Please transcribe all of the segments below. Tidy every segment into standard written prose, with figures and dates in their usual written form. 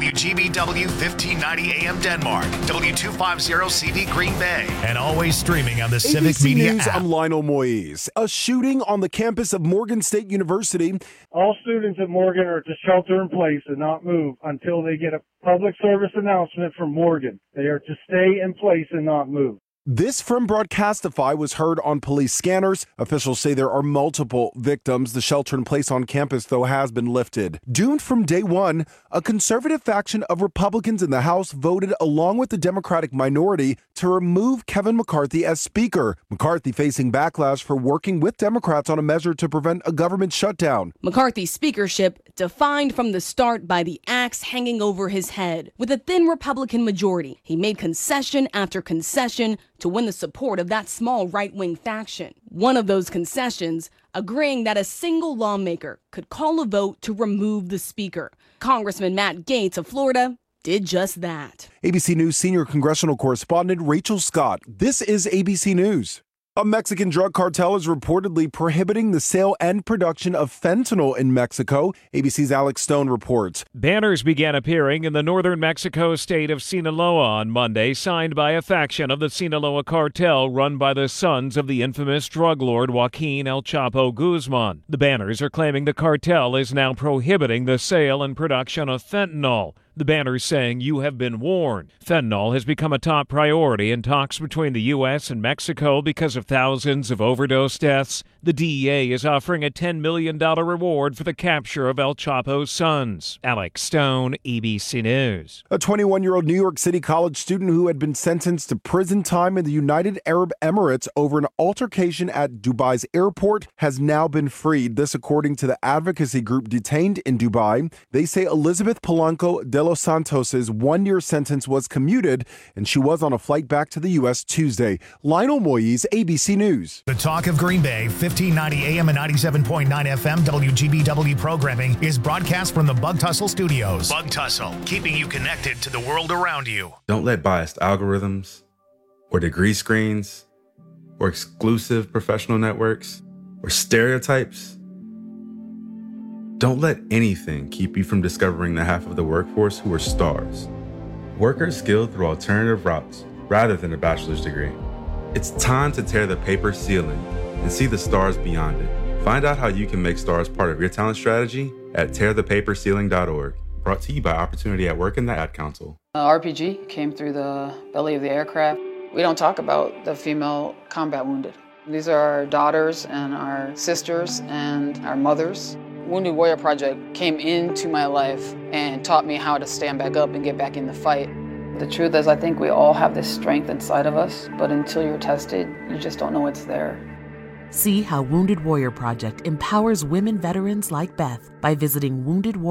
WGBW 1590 AM Denmark, W250 CV Green Bay, and always streaming on the Civic ABC Media News, app. I'm Lionel Moise. A shooting on the campus of Morgan State University. All students at Morgan are to shelter in place and not move until they get a public service announcement from Morgan. They are to stay in place and not move. This from Broadcastify was heard on police scanners. Officials say there are multiple victims. The shelter in place on campus, though, has been lifted. Doomed from day one, a conservative faction of Republicans in the House voted along with the Democratic minority to remove Kevin McCarthy as Speaker. McCarthy facing backlash for working with Democrats on a measure to prevent a government shutdown. McCarthy's speakership defined from the start by the axe hanging over his head. With a thin Republican majority, he made concession after concession to win the support of that small right-wing faction. One of those concessions, agreeing that a single lawmaker could call a vote to remove the speaker. Congressman Matt Gaetz of Florida did just that. ABC News senior congressional correspondent Rachel Scott. This is ABC News. A Mexican drug cartel is reportedly prohibiting the sale and production of fentanyl in Mexico. ABC's Alex Stone reports. Banners began appearing in the northern Mexico state of Sinaloa on Monday, signed by a faction of the Sinaloa cartel run by the sons of the infamous drug lord Joaquin El Chapo Guzman. The banners are claiming the cartel is now prohibiting the sale and production of fentanyl. The banners saying, "You have been warned." Fentanyl has become a top priority in talks between the U.S. and Mexico because of thousands of overdose deaths. The DEA is offering a $10 million reward for the capture of El Chapo's sons. Alex Stone, ABC News. A 21-year-old New York City college student who had been sentenced to prison time in the United Arab Emirates over an altercation at Dubai's airport has now been freed. This according to the advocacy group detained in Dubai. They say Elizabeth Polanco de los Santos' one-year sentence was commuted, and she was on a flight back to the U.S. Tuesday. Lionel Moise, ABC News. The Talk of Green Bay, 1590 AM and 97.9 FM WGBW programming is broadcast from the Bug Tussle Studios. Bug Tussle, keeping you connected to the world around you. Don't let biased algorithms or degree screens or exclusive professional networks or stereotypes. Don't let anything keep you from discovering the half of the workforce who are stars. Workers skilled through alternative routes rather than a bachelor's degree. It's time to tear the paper ceiling and see the stars beyond it. Find out how you can make stars part of your talent strategy at tearthepaperceiling.org. Brought to you by Opportunity at Work and the Ad Council. RPG came through the belly of the aircraft. We don't talk about the female combat wounded. These are our daughters and our sisters and our mothers. Wounded Warrior Project came into my life and taught me how to stand back up and get back in the fight. The truth is, I think we all have this strength inside of us, but until you're tested, you just don't know it's there. See how Wounded Warrior Project empowers women veterans like Beth by visiting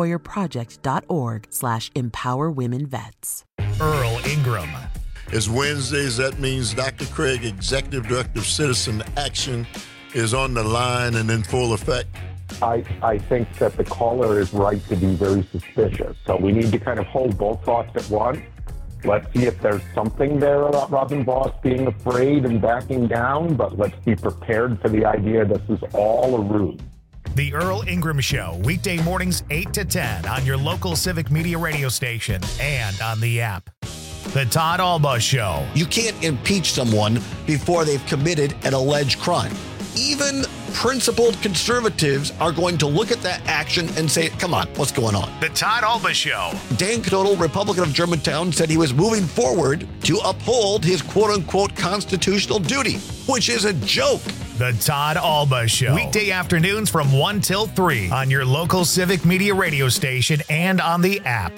woundedwarriorproject.org/empowerwomenvets. Earl Ingram. It's Wednesdays. That means Dr. Craig, Executive Director of Citizen Action, is on the line and in full effect. I think that the caller is right to be very suspicious. So we need to kind of hold both thoughts at once. Let's see if there's something there about Robin Voss being afraid and backing down, but let's be prepared for the idea this is all a ruse. The Earl Ingram Show, weekday mornings 8 to 10 on your local Civic Media radio station and on the app. The Todd Alba Show. You can't impeach someone before they've committed an alleged crime. Even principled conservatives are going to look at that action and say, come on, what's going on? The Todd Alba Show. Dan Knodel, Republican of Germantown, said he was moving forward to uphold his quote-unquote constitutional duty, which is a joke. The Todd Alba Show. Weekday afternoons from 1 till 3 on your local Civic Media radio station and on the app.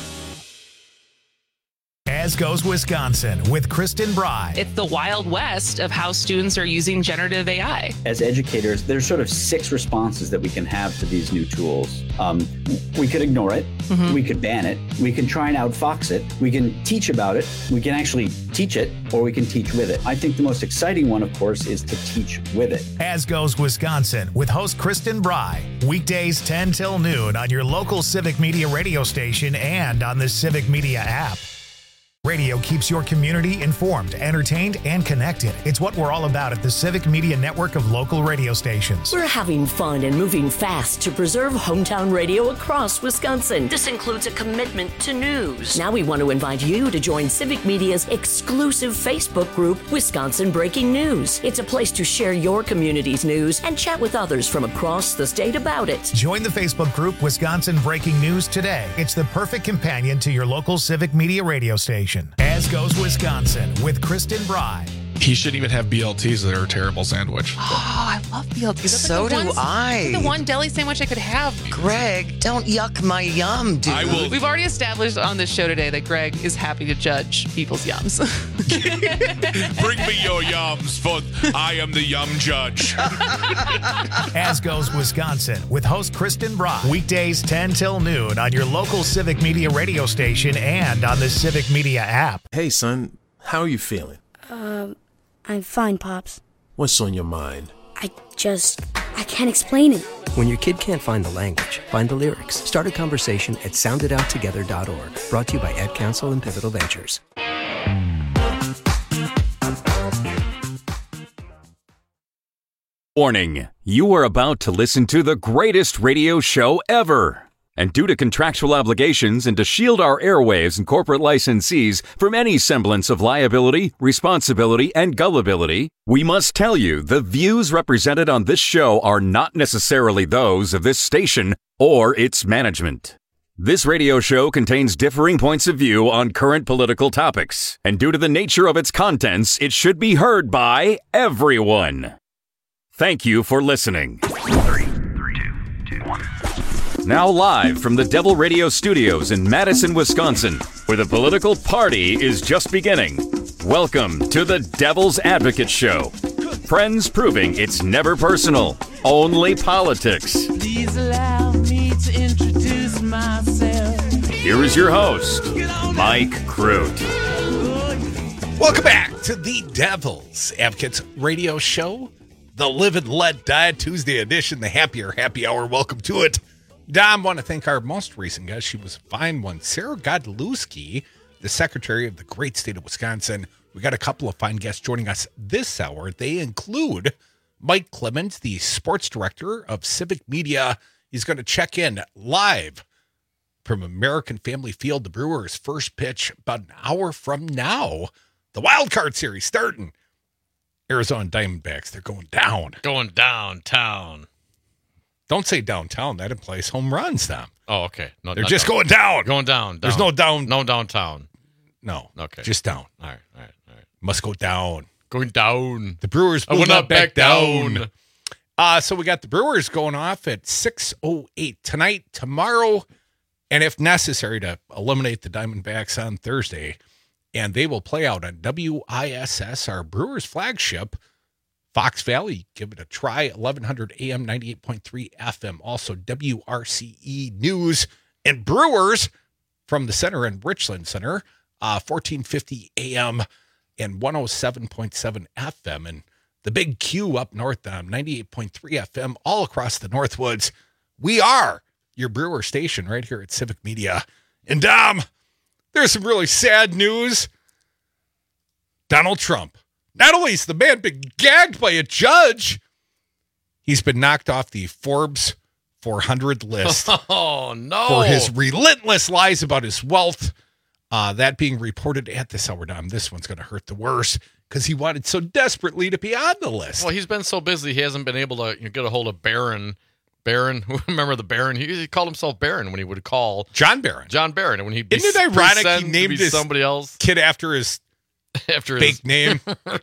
As Goes Wisconsin with Kristen Bry. It's the Wild West of how students are using generative AI. As educators, there's sort of 6 responses that we can have to these new tools. We could ignore it. Mm-hmm. We could ban it. We can try and outfox it. We can teach about it. We can actually teach it, or we can teach with it. I think the most exciting one, of course, is to teach with it. As Goes Wisconsin with host Kristen Bry. Weekdays 10 till noon on your local Civic Media radio station and on the Civic Media app. Radio keeps your community informed, entertained, and connected. It's what we're all about at the Civic Media Network of local radio stations. We're having fun and moving fast to preserve hometown radio across Wisconsin. This includes a commitment to news. Now we want to invite you to join Civic Media's exclusive Facebook group, Wisconsin Breaking News. It's a place to share your community's news and chat with others from across the state about it. Join the Facebook group Wisconsin Breaking News today. It's the perfect companion to your local Civic Media radio station. As Goes Wisconsin with Kristen Bry. He shouldn't even have BLTs. They're a terrible sandwich. Oh, I love BLTs. That's So like do I. The one deli sandwich I could have. Greg, don't yuck my yum, dude. I will. We've already established on this show today that Greg is happy to judge people's yums. Bring me your yums, for I am the yum judge. As Goes Wisconsin with host Kristen Bry. Weekdays 10 till noon on your local Civic Media radio station and on the Civic Media app. Hey, son, how are you feeling? I'm fine, Pops. What's on your mind? I can't explain it. When your kid can't find the language, find the lyrics. Start a conversation at sounditouttogether.org. Brought to you by Ad Council and Pivotal Ventures. Warning, you are about to listen to the greatest radio show ever. And due to contractual obligations and to shield our airwaves and corporate licensees from any semblance of liability, responsibility, and gullibility, we must tell you the views represented on this show are not necessarily those of this station or its management. This radio show contains differing points of view on current political topics, and due to the nature of its contents, it should be heard by everyone. Thank you for listening. 3, 2, 1. Now live from the Devil Radio Studios in Madison, Wisconsin, where the political party is just beginning. Welcome to the Devil's Advocate Show. Friends proving it's never personal, only politics. Please allow me to introduce myself. Here is your host, Mike Crute. Welcome back to the Devil's Advocates Radio Show, the Live and Let Die Tuesday edition, the Happier Happy Hour. Welcome to it. Dom, want to thank our most recent guest. She was a fine one. Sarah Godlewski, the Secretary of the great state of Wisconsin. We got a couple of fine guests joining us this hour. They include Mike Clemens, the sports director of Civic Media. He's going to check in live from American Family Field. The Brewers' first pitch about an hour from now. The Wild Card Series starting. Arizona Diamondbacks, they're going down. Going downtown. Don't say downtown. That implies home runs, Tom. Oh, okay. No, they're just going down. Going down. There's no down. No downtown. No. Okay. Just down. All right. Must go down. Going down. The Brewers will not back down. So we got the Brewers going off at 6:08 tonight, tomorrow, and if necessary to eliminate the Diamondbacks on Thursday. And they will play out on WISS, our Brewers flagship, Fox Valley. Give it a try, 1100 AM, 98.3 FM. Also WRCE News and Brewers from the center and Richland Center, 1450 AM and 107.7 FM. And the big Q up north, 98.3 FM, all across the Northwoods. We are your Brewer station right here at Civic Media. And Dom, there's some really sad news. Donald Trump. Not only is the man been gagged by a judge, he's been knocked off the Forbes 400 list. Oh, no. For his relentless lies about his wealth. That being reported at this hour, Dom. This one's going to hurt the worst because he wanted so desperately to be on the list. Well, he's been so busy, he hasn't been able to get a hold of Barron. Remember the Barron? He called himself Barron when he would call John Barron. And when he isn't it ironic he named his somebody else kid after his fake name,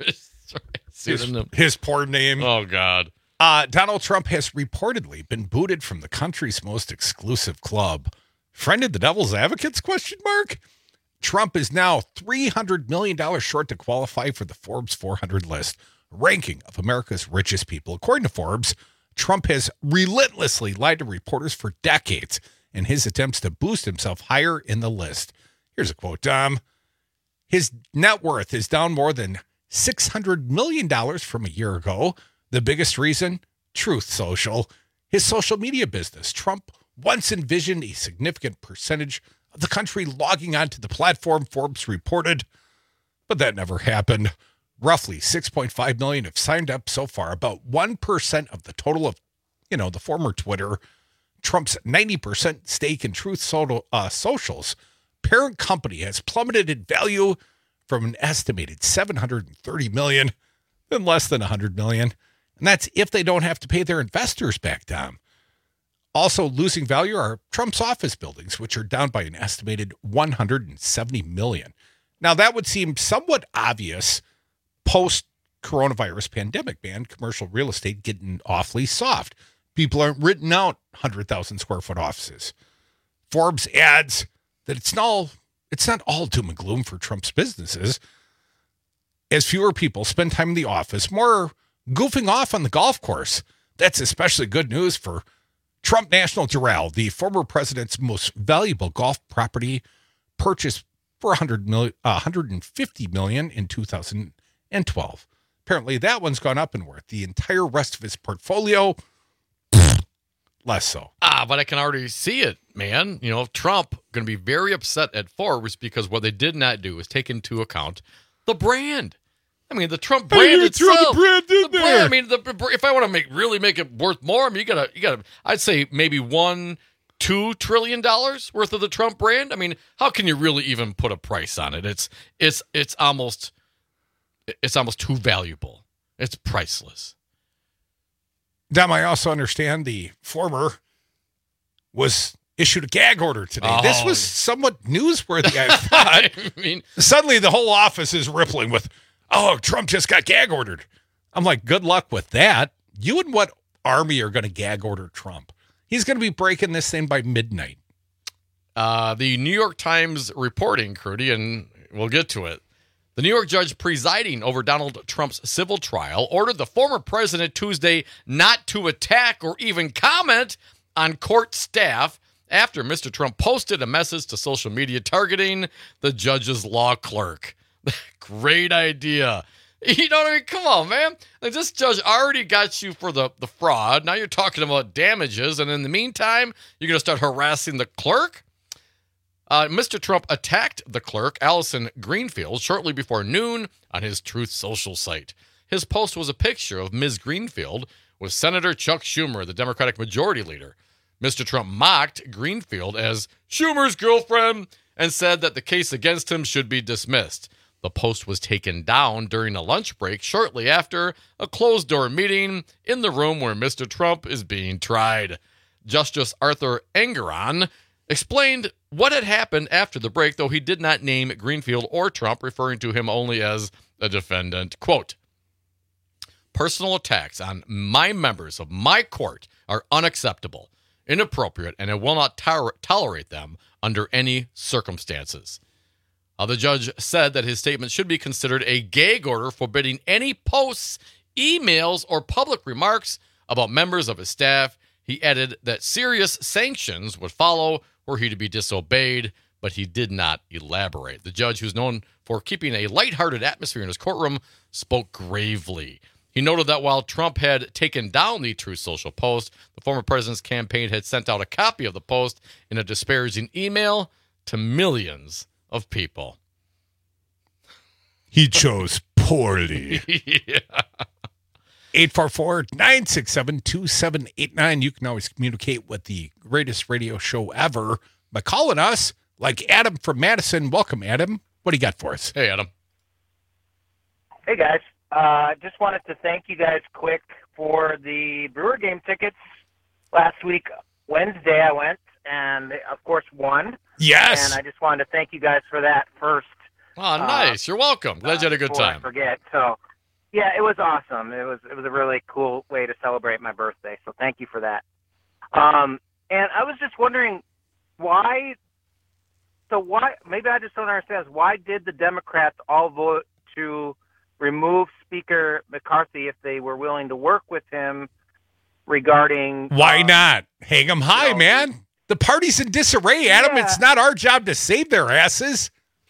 his poor name. Oh God! Donald Trump has reportedly been booted from the country's most exclusive club. Friend of the Devil's Advocates? ? Trump is now $300 million short to qualify for the Forbes 400 list, ranking of America's richest people. According to Forbes, Trump has relentlessly lied to reporters for decades in his attempts to boost himself higher in the list. Here's a quote, Dom. His net worth is down more than $600 million from a year ago. The biggest reason? Truth Social, his social media business. Trump once envisioned a significant percentage of the country logging onto the platform, Forbes reported, but that never happened. Roughly 6.5 million have signed up so far, about 1% of the total of, the former Twitter. Trump's 90% stake in Truth Social's parent company has plummeted in value from an estimated 730 million than less than 100 million. And that's if they don't have to pay their investors back down. Also losing value are Trump's office buildings, which are down by an estimated 170 million. Now, that would seem somewhat obvious post-coronavirus pandemic, man. Commercial real estate getting awfully soft. People aren't renting out 100,000 square foot offices. Forbes adds that it's not all doom and gloom for Trump's businesses. As fewer people spend time in the office, more goofing off on the golf course. That's especially good news for Trump National Doral, the former president's most valuable golf property, purchased for $150 million in 2012. Apparently, that one's gone up in worth. The entire rest of his portfolio, less so. But I can already see it, man. Trump going to be very upset at Forbes because what they did not do is take into account the brand. I mean, the Trump brand itself. Throw the brand in there. I mean, if I want to really make it worth more, I mean, you gotta. I'd say maybe $2 trillion worth of the Trump brand. I mean, how can you really even put a price on it? It's almost too valuable. It's priceless. Dom, I also understand the former was issued a gag order today. This was somewhat newsworthy, I thought. I mean, suddenly the whole office is rippling with, Trump just got gag ordered. I'm like, good luck with that. You and what army are going to gag order Trump? He's going to be breaking this thing by midnight. The New York Times reporting, Crudy, and we'll get to it. The New York judge presiding over Donald Trump's civil trial ordered the former president Tuesday not to attack or even comment on court staff after Mr. Trump posted a message to social media targeting the judge's law clerk. Great idea. You know what I mean? Come on, man. Like, this judge already got you for the fraud. Now you're talking about damages, and in the meantime, you're going to start harassing the clerk? Mr. Trump attacked the clerk, Allison Greenfield, shortly before noon on his Truth Social site. His post was a picture of Ms. Greenfield with Senator Chuck Schumer, the Democratic Majority Leader. Mr. Trump mocked Greenfield as Schumer's girlfriend and said that the case against him should be dismissed. The post was taken down during a lunch break shortly after a closed-door meeting in the room where Mr. Trump is being tried. Justice Arthur Engoron explained what had happened after the break, though he did not name Greenfield or Trump, referring to him only as a defendant. Quote, personal attacks on my members of my court are unacceptable, inappropriate, and I will not tolerate them under any circumstances. The judge said that his statement should be considered a gag order forbidding any posts, emails, or public remarks about members of his staff. He added that serious sanctions would follow were he to be disobeyed, but he did not elaborate. The judge, who's known for keeping a lighthearted atmosphere in his courtroom, spoke gravely. He noted that while Trump had taken down the Truth Social post, the former president's campaign had sent out a copy of the post in a disparaging email to millions of people. He chose poorly. Yeah. 844-967-2789. You can always communicate with the greatest radio show ever by calling us, like Adam from Madison. Welcome, Adam. What do you got for us? Hey, Adam. Hey, guys. Just wanted to thank you guys quick for the Brewer game tickets. Last week, Wednesday, I went and, of course, won. Yes. And I just wanted to thank you guys for that first. Oh, nice. You're welcome. Glad you had a good time. I forget. So, yeah, it was awesome. It was a really cool way to celebrate my birthday. So thank you for that. And I was just wondering why. So why? Maybe I just don't understand. Why did the Democrats all vote to remove Speaker McCarthy if they were willing to work with him regarding? Why not? Hang them high, man. The party's in disarray, Adam. Yeah. It's not our job to save their asses.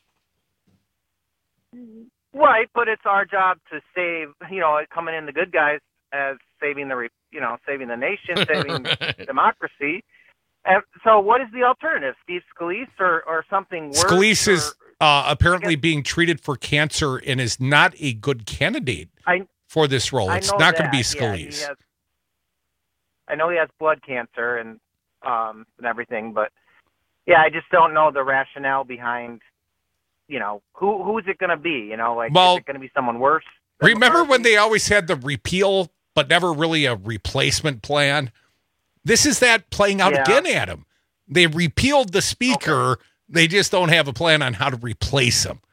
Right, but it's our job to save, coming in the good guys as saving the nation, saving democracy. So what is the alternative? Steve Scalise or something worse? Scalise is apparently being treated for cancer and is not a good candidate for this role. It's not going to be Scalise. Yeah, I know he has blood cancer and everything, but yeah, I just don't know the rationale behind, who is it going to be? Is it going to be someone worse? Remember when they always had the repeal, but never really a replacement plan? This is that playing out again, Adam. They repealed the speaker. Okay. They just don't have a plan on how to replace him.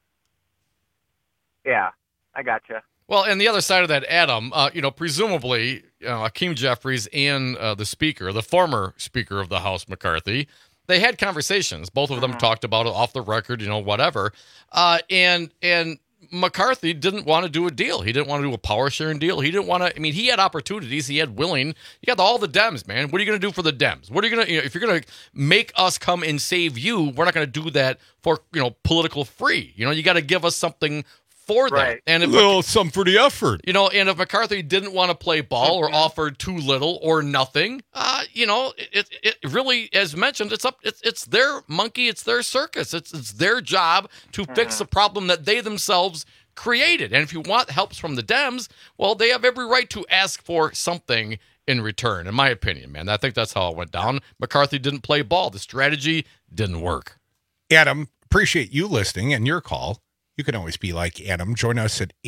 Yeah, I gotcha. Well, and the other side of that, Adam, presumably Hakeem Jeffries and the speaker, the former Speaker of the House, McCarthy, they had conversations. Both of them talked about it off the record, whatever. And McCarthy didn't want to do a deal. He didn't want to do a power sharing deal. He didn't want to. I mean, he had opportunities. He had willing. You got all the Dems, man. What are you going to do for the Dems? What are you going to? If you're going to make us come and save you, we're not going to do that for political free. You got to give us something for that. And if some for the effort. And if McCarthy didn't want to play ball or offered too little or nothing, it really, as mentioned, it's their monkey, it's their circus. It's their job to fix the problem that they themselves created. And if you want help from the Dems, well, they have every right to ask for something in return, in my opinion, man. I think that's how it went down. McCarthy didn't play ball. The strategy didn't work. Adam, appreciate you listening and your call. You can always be like Adam. Join us at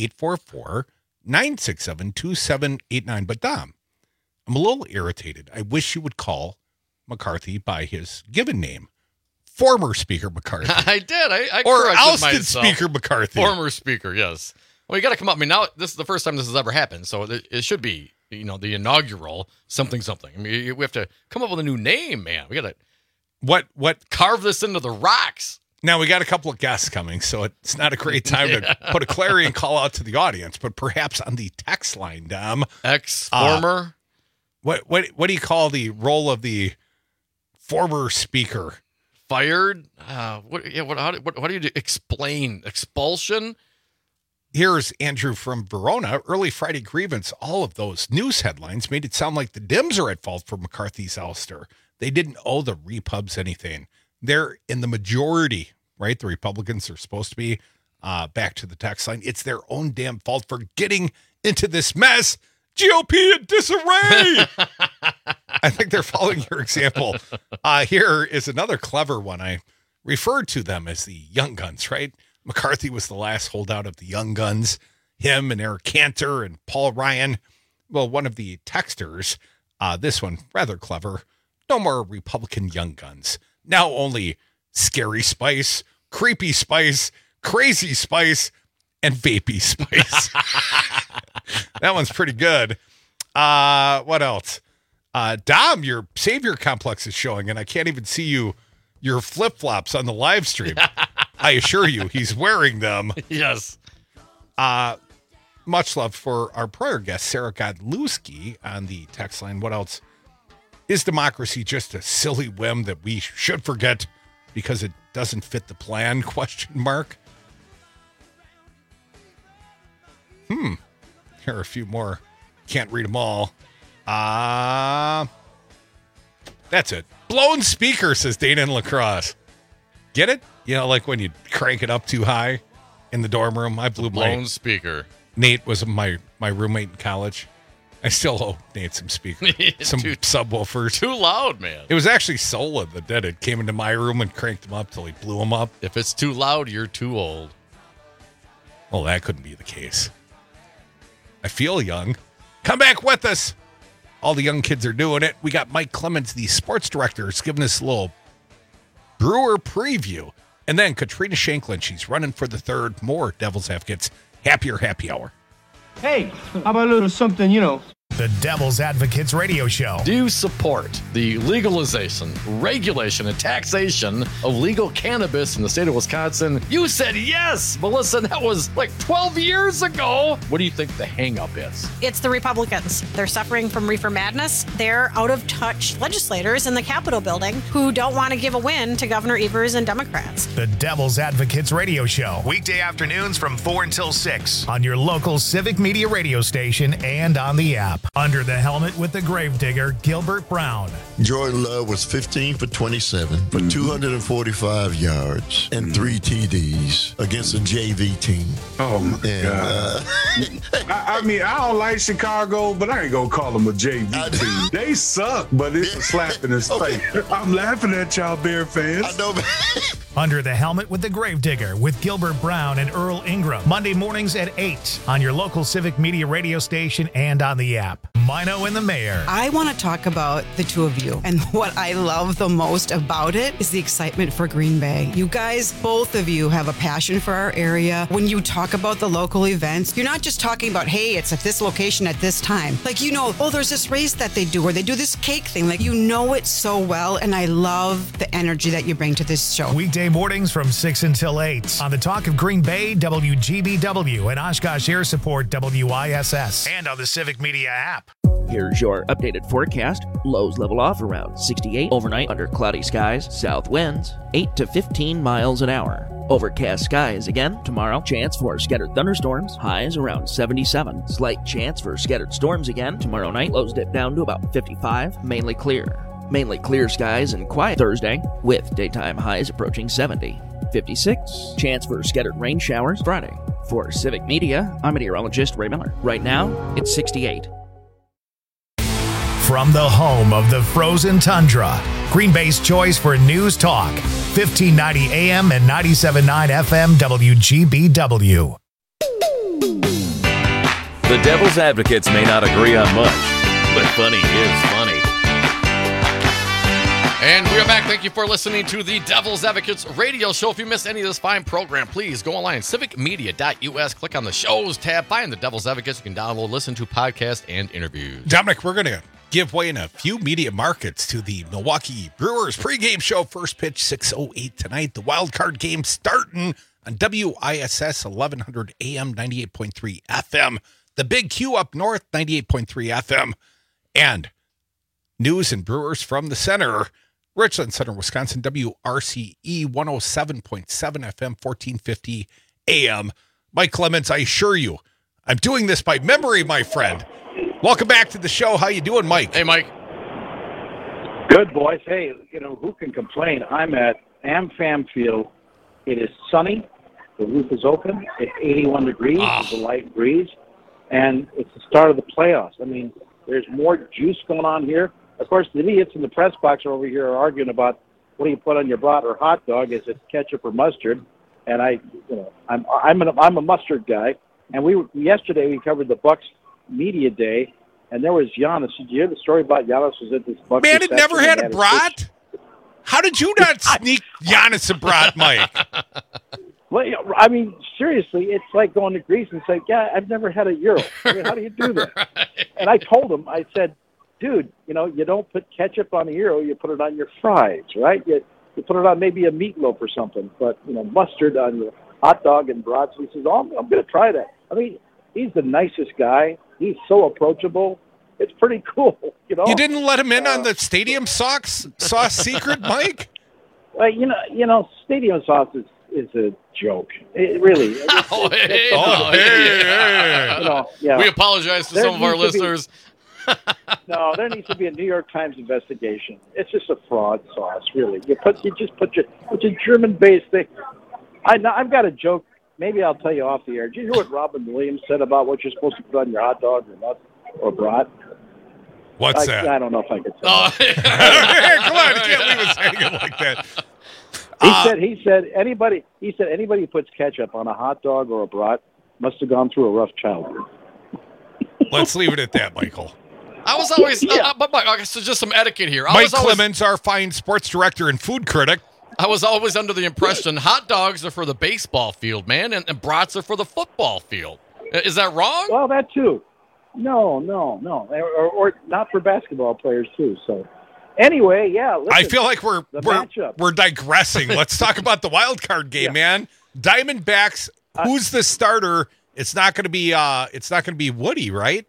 844-967-2789. But Dom, I'm a little irritated. I wish you would call McCarthy by his given name. Former Speaker McCarthy. I did. I or corrected ousted myself. Speaker McCarthy. Former Speaker, yes. Well, you got to come up. I mean, now this is the first time this has ever happened, so it should be, the inaugural something. I mean, we have to come up with a new name, man. We got to carve this into the rocks. Now, we got a couple of guests coming, so it's not a great time to put a clarion call out to the audience, but perhaps on the text line, Dom. Ex-former? What do you call the role of the former speaker? Fired? How do you explain? Expulsion? Here's Andrew from Verona. Early Friday grievance, all of those news headlines made it sound like the Dems are at fault for McCarthy's ouster. They didn't owe the Repubs anything. They're in the majority, right? The Republicans are supposed to be. Back to the text line. It's their own damn fault for getting into this mess. GOP in disarray. I think they're following your example. Here is another clever one. I referred to them as the Young Guns, right? McCarthy was the last holdout of the Young Guns. Him and Eric Cantor and Paul Ryan. Well, one of the texters, this one, rather clever. No more Republican Young Guns. Now only Scary Spice, Creepy Spice, Crazy Spice, and Vapey Spice. That one's pretty good. What else? Dom, your savior complex is showing, and I can't even see your flip-flops on the live stream. I assure you, he's wearing them. Yes. Much love for our prior guest, Sarah Godlewski, on the text line. What else? Is democracy just a silly whim that we should forget because it doesn't fit the plan? ? Here are a few more. Can't read them all. That's it. Blown speaker, says Dana in La Crosse. Get it? Like when you crank it up too high in the dorm room. I blew blown speaker. Nate was my roommate in college. I still owe Nate some speakers, some subwoofers. Too loud, man. It was actually Sola that did it. Came into my room and cranked them up till he blew them up. If it's too loud, you're too old. Well, that couldn't be the case. I feel young. Come back with us. All the young kids are doing it. We got Mike Clemens, the sports director, is giving us a little Brewer preview. And then Katrina Shanklin, she's running for the third. More Devil's Advocates. Happier Happy Hour. Hey, how about a little something, The Devil's Advocates Radio Show. Do you support the legalization, regulation, and taxation of legal cannabis in the state of Wisconsin? You said yes, Melissa. That was like 12 years ago. What do you think the hang-up is? It's the Republicans. They're suffering from reefer madness. They're out-of-touch legislators in the Capitol building who don't want to give a win to Governor Evers and Democrats. The Devil's Advocates Radio Show. Weekday afternoons from 4 until 6 on your local Civic Media radio station and on the app. Under the helmet with the gravedigger, Gilbert Brown. Jordan Love was 15 for 27 for 245 yards and 3 TDs against a JV team. Oh, my God. I mean, I don't like Chicago, but I ain't going to call them a JV team. They suck, but it's a slap in his face. I'm laughing at y'all Bear fans. I know, man. Under the helmet with the gravedigger with Gilbert Brown and Earl Ingram. Monday mornings at 8 on your local Civic Media radio station and on the app. Mino and the Mayor. I want to talk about the two of you. And what I love the most about it is the excitement for Green Bay. You guys, both of you have a passion for our area. When you talk about the local events, you're not just talking about, hey, it's at this location at this time. Like, you know, oh, there's this race that they do, or they do this cake thing. Like, you know it so well. And I love the energy that you bring to this show. Weekday mornings from 6 until 8 on the Talk of Green Bay, WGBW, and Oshkosh Air Support, WISS, and on the Civic Media app. Here's your updated forecast. Lows level off around 68 overnight under cloudy skies. South winds 8 to 15 miles an hour. Overcast skies again tomorrow. Chance for scattered thunderstorms. Highs around 77. Slight chance for scattered storms again tomorrow night. Lows dip down to about 55. Mainly clear. Mainly clear skies and quiet Thursday with daytime highs approaching 70. 56. Chance for scattered rain showers Friday. For Civic Media, I'm meteorologist Ray Miller. Right now, it's 68. From the home of the frozen tundra, Green Bay's choice for news talk, 1590 AM and 97.9 FM WGBW. The Devil's Advocates may not agree on much, but funny is funny. And we are back. Thank you for listening to the Devil's Advocates radio show. If you missed any of this fine program, please go online, civicmedia.us, click on the shows tab, find the Devil's Advocates. You can download, listen to podcasts and interviews. Dominic, we're going to give way in a few media markets to the Milwaukee Brewers pregame show. First pitch 6:08 tonight. The wild card game starting on WISS 1100 AM 98.3 FM. The Big Q up north 98.3 FM. And news and Brewers from the center. Richland Center, Wisconsin, WRCE 107.7 FM, 1450 AM. Mike Clemens, I assure you, I'm doing this by memory, my friend. Welcome back to the show. How you doing, Mike? Hey, Mike. Good, boys. Hey, you know, who can complain? I'm at AmFam Field. It is sunny. The roof is open. It's 81 degrees. There's a light breeze. And it's the start of the playoffs. I mean, there's more juice going on here. Of course, the idiots in the press box over here are arguing about what do you put on your brat or hot dog? Is it ketchup or mustard? And I'm a mustard guy. And yesterday we covered the Bucks media day, and there was Giannis. Did you hear the story about Giannis was at this Bucks? Man, it never had a brat. How did you not sneak Giannis a brat, Mike? Well, I mean, seriously, it's like going to Greece and saying, "Yeah, I've never had a gyro. I mean, how do you do that?" Right. And I told him, I said, dude, you know, you don't put ketchup on a gyro, you put it on your fries, right? You put it on maybe a meatloaf or something, but, you know, mustard on your hot dog and brats. He says, I'm going to try that. I mean, he's the nicest guy. He's so approachable. It's pretty cool, you know. You didn't let him in on the stadium sauce secret, Mike? Well, you know, stadium sauce is a joke. It really. We apologize to some of our listeners. No, there needs to be a New York Times investigation. It's just a fraud sauce, really. You just put your German-based thing. I've got a joke. Maybe I'll tell you off the air. Did you hear what Robin Williams said about what you're supposed to put on your hot dog or nut or brat? What's that? I don't know if I could say Come on, you can't leave us hanging like that. He said anybody who puts ketchup on a hot dog or a brat must have gone through a rough childhood. Let's leave it at that, Michael. I was always, so just some etiquette here. Mike Clemens, our fine sports director and food critic. I was always under the impression hot dogs are for the baseball field, man, and brats are for the football field. Is that wrong? Well, that too. No. Or not for basketball players too. So anyway, yeah. Listen, I feel like we're digressing. Let's talk about the wild card game, man. Diamondbacks. Who's the starter? It's not going to be Woody, right?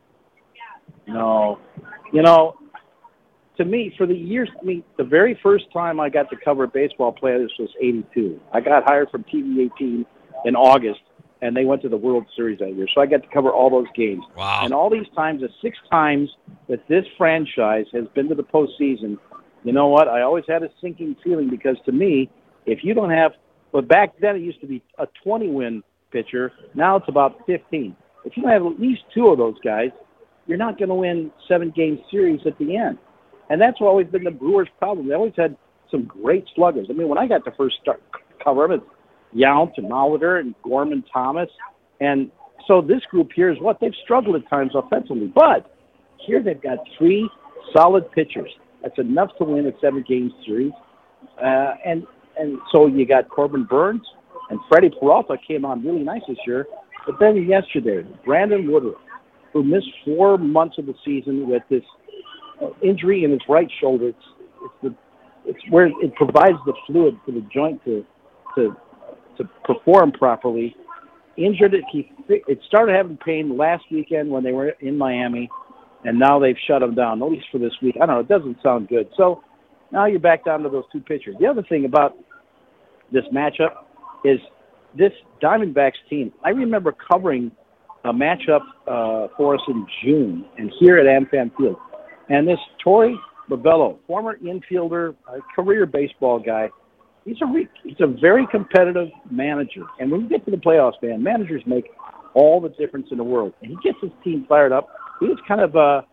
No. You know, to me, for the years, the very first time I got to cover baseball players was 82. I got hired from TV 18 in August, and they went to the World Series that year. So I got to cover all those games. Wow. And all these times, the 6 times that this franchise has been to the postseason, you know what? I always had a sinking feeling because to me, if you don't have, but back then it used to be a 20-win pitcher. Now it's about 15. If you don't have at least 2 of those guys, you're not going to win 7-game series at the end. And that's always been the Brewers' problem. They always had some great sluggers. I mean, when I got to first start cover them, it's Yount and Molitor and Gorman Thomas. And so this group here is what? They've struggled at times offensively. But here they've got 3 solid pitchers. That's enough to win a 7-game series. And so you got Corbin Burns and Freddie Peralta came on really nice this year. But then yesterday, Brandon Woodruff, who missed 4 months of the season with this injury in his right shoulder. It's where it provides the fluid for the joint to perform properly. Injured it. It started having pain last weekend when they were in Miami, and now they've shut him down, at least for this week. I don't know. It doesn't sound good. So now you're back down to those 2 pitchers. The other thing about this matchup is this Diamondbacks team. I remember covering a matchup for us in June, and here at AmFam Field. And this Torey Lovullo, former infielder, career baseball guy, he's a very competitive manager. And when you get to the playoffs, man, managers make all the difference in the world. And he gets his team fired up. He was kind of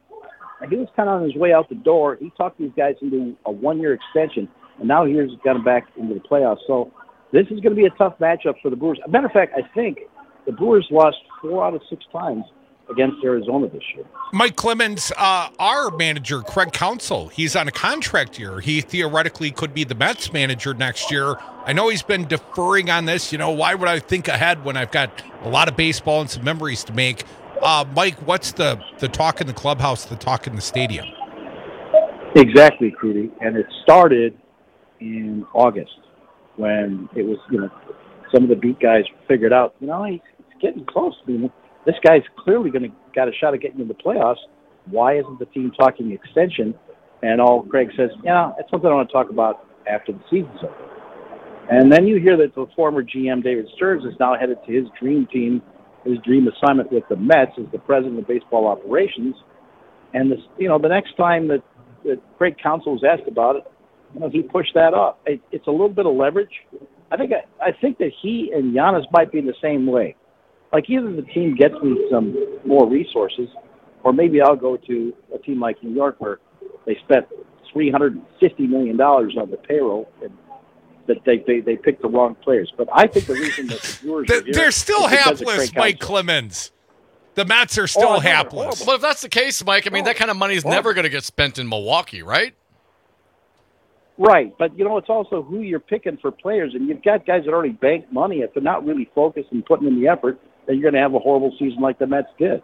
on his way out the door. He talked these guys into a 1-year extension, and now he's got him back into the playoffs. So this is going to be a tough matchup for the Brewers. As a matter of fact, I think the Brewers lost 4 out of 6 times against Arizona this year. Mike Clemens, our manager, Craig Counsell, he's on a contract year. He theoretically could be the Mets manager next year. I know he's been deferring on this. You know, why would I think ahead when I've got a lot of baseball and some memories to make? Mike, what's the talk in the clubhouse, the talk in the stadium? Exactly, Crudy. And it started in August when it was, some of the beat guys figured out, he's getting close to being. This guy's clearly got a shot at getting into the playoffs. Why isn't the team talking extension? And all Craig says, it's something I want to talk about after the season's over. And then you hear that the former GM, David Stearns, is now headed to his dream team, his dream assignment with the Mets as the president of baseball operations. And this, the next time that Craig Counsell was asked about it, he pushed that off. It's a little bit of leverage. I think that he and Giannis might be the same way. Like either the team gets me some more resources, or maybe I'll go to a team like New York where they spent $350 million on the payroll and that they picked the wrong players. But I think the reason that the Brewers they're still hapless, Mike Clemens. The Mets are still hapless. But if that's the case, Mike, that kind of money is never going to get spent in Milwaukee, right? Right, but it's also who you're picking for players, and you've got guys that already banked money. If they're not really focused and putting in the effort, then you're going to have a horrible season like the Mets did.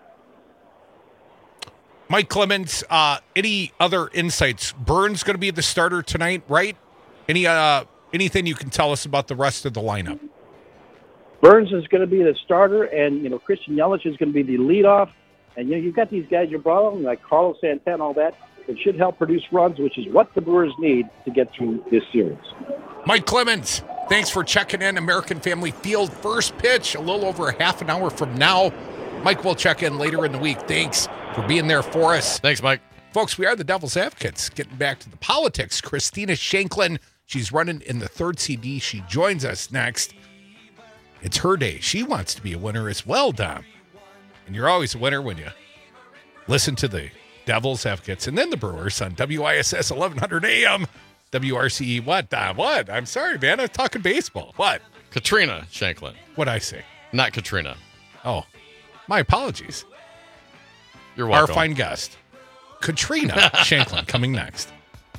Mike Clemens, any other insights? Burns going to be the starter tonight, right? Anything you can tell us about the rest of the lineup? Burns is going to be the starter, and Christian Yelich is going to be the leadoff. And you've got these guys you brought on, like Carlos Santana and all that. It should help produce runs, which is what the Brewers need to get through this series. Mike Clemens, thanks for checking in. American Family Field, first pitch a little over a half an hour from now. Mike will check in later in the week. Thanks for being there for us. Thanks, Mike. Folks, we are the Devil's Advocates. Getting back to the politics, Christina Shanklin, she's running in the 3rd CD. She joins us next. It's her day. She wants to be a winner as well, Dom. And you're always a winner when you listen to the Devil's Advocates and then the Brewers on WISS 1100 AM. WRCE what, Dom? What? I'm sorry, man. I'm talking baseball. What? Katrina Shanklin. What'd I say? Not Katrina. Oh, my apologies. You're welcome. Our fine guest, Katrina Shanklin, coming next.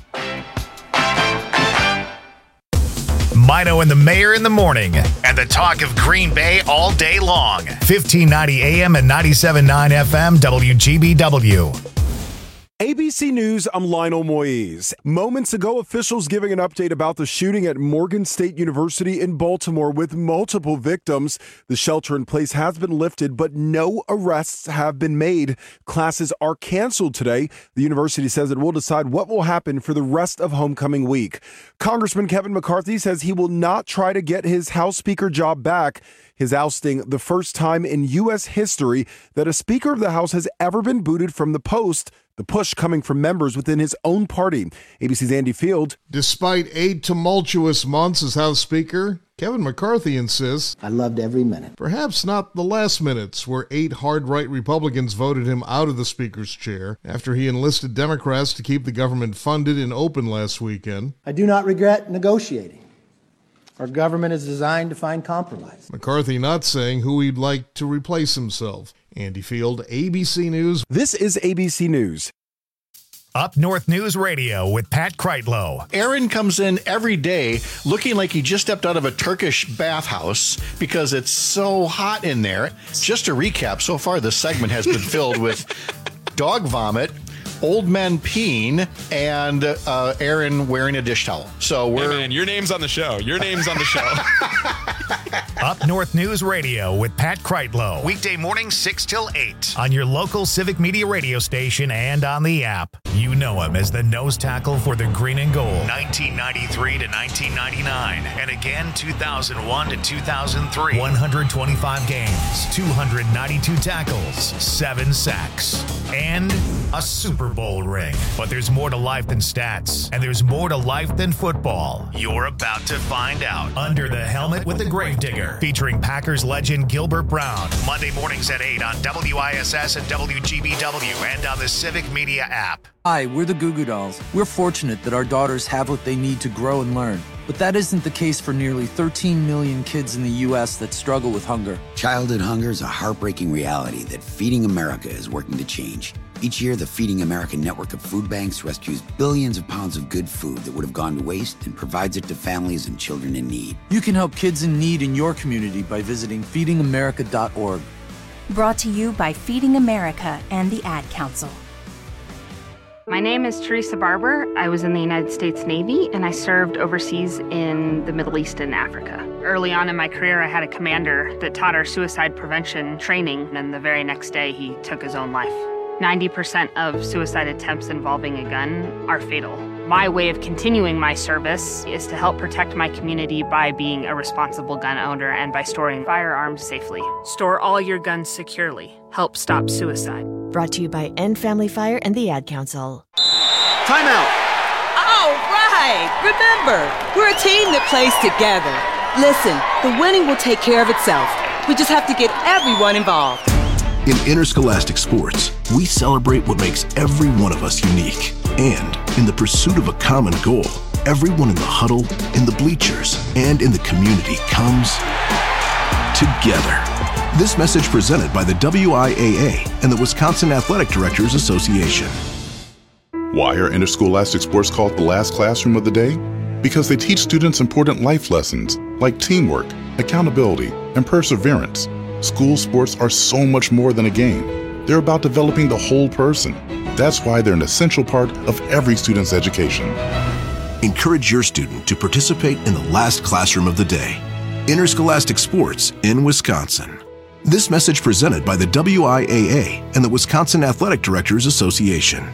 Mino and the Mayor in the morning, and the talk of Green Bay all day long. 1590 AM and 97.9 FM, WGBW. ABC News, I'm Lionel Moise. Moments ago, officials giving an update about the shooting at Morgan State University in Baltimore with multiple victims. The shelter in place has been lifted, but no arrests have been made. Classes are canceled today. The university says it will decide what will happen for the rest of homecoming week. Congressman Kevin McCarthy says he will not try to get his House Speaker job back. His ousting the first time in U.S. history that a Speaker of the House has ever been booted from the post. The push coming from members within his own party. ABC's Andy Field. Despite 8 tumultuous months as House Speaker, Kevin McCarthy insists, I loved every minute. Perhaps not the last minutes, where 8 hard-right Republicans voted him out of the Speaker's chair after he enlisted Democrats to keep the government funded and open last weekend. I do not regret negotiating. Our government is designed to find compromise. McCarthy not saying who he'd like to replace himself. Andy Field, ABC News. This is ABC News. Up North News Radio with Pat Kreitlow. Aaron comes in every day looking like he just stepped out of a Turkish bathhouse because it's so hot in there. Just to recap, so far this segment has been filled with dog vomit, old men peeing, and Aaron wearing a dish towel. So we're... Hey man, your name's on the show. Your name's on the show. Up North News Radio with Pat Kreitlow. Weekday mornings 6 till 8 on your local Civic Media radio station and on the app. You know him as the nose tackle for the green and gold. 1993 to 1999. And again, 2001 to 2003. 125 games, 292 tackles, 7 sacks, and a Super Bowl ring. But there's more to life than stats, and there's more to life than football. You're about to find out. Under the Helmet with the Gravedigger, featuring Packers legend Gilbert Brown. Monday mornings at 8 on WISS and WGBW and on the Civic Media app. Hi, we're the Goo Goo Dolls. We're fortunate that our daughters have what they need to grow and learn. But that isn't the case for nearly 13 million kids in the U.S. that struggle with hunger. Childhood hunger is a heartbreaking reality that Feeding America is working to change. Each year, the Feeding America network of food banks rescues billions of pounds of good food that would have gone to waste and provides it to families and children in need. You can help kids in need in your community by visiting feedingamerica.org. Brought to you by Feeding America and the Ad Council. My name is Teresa Barber. I was in the United States Navy, and I served overseas in the Middle East and Africa. Early on in my career, I had a commander that taught our suicide prevention training, and the very next day, he took his own life. 90% of suicide attempts involving a gun are fatal. My way of continuing my service is to help protect my community by being a responsible gun owner and by storing firearms safely. Store all your guns securely. Help stop suicide. Brought to you by End Family Fire and the Ad Council. Timeout! All right! Remember, we're a team that plays together. Listen, the winning will take care of itself. We just have to get everyone involved. In interscholastic sports, we celebrate what makes every one of us unique. And in the pursuit of a common goal, everyone in the huddle, in the bleachers, and in the community comes together. This message presented by the WIAA and the Wisconsin Athletic Directors Association. Why are interscholastic sports called the last classroom of the day? Because they teach students important life lessons like teamwork, accountability, and perseverance. School sports are so much more than a game. They're about developing the whole person. That's why they're an essential part of every student's education. Encourage your student to participate in the last classroom of the day. Interscholastic sports in Wisconsin. This message presented by the WIAA and the Wisconsin Athletic Directors Association.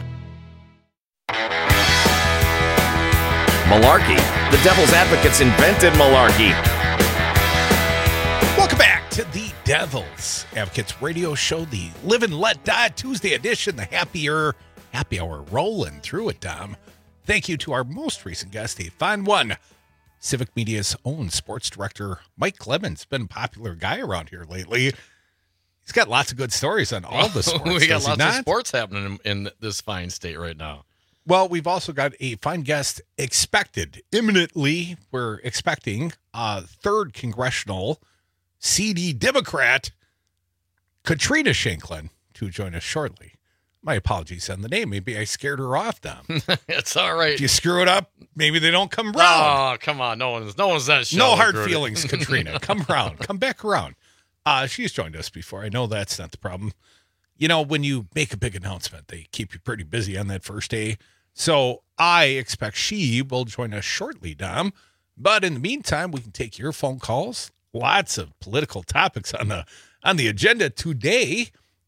Malarkey. The Devil's Advocates invented malarkey. Welcome back to the Devil's Advocates radio show, the Live and Let Die Tuesday edition, the happy hour rolling through it, Dom. Thank you to our most recent guest, a fine one, Civic Media's own sports director, Mike Clemens. Been a popular guy around here lately. He's got lots of good stories on all the sports. We got lots of sports happening in this fine state right now. Well, we've also got a fine guest expected imminently. We're expecting third congressional CD Democrat Katrina Shanklin to join us shortly. My apologies on the name. Maybe I scared her off, Dom. It's all right. If you screw it up, maybe they don't come around. Oh, come on. No one's that shallow. No hard feelings, Katrina. Come around. Come back around. She's joined us before. I know that's not the problem. when you make a big announcement, they keep you pretty busy on that first day. So I expect she will join us shortly, Dom. But in the meantime, we can take your phone calls. Lots of political topics on the agenda today.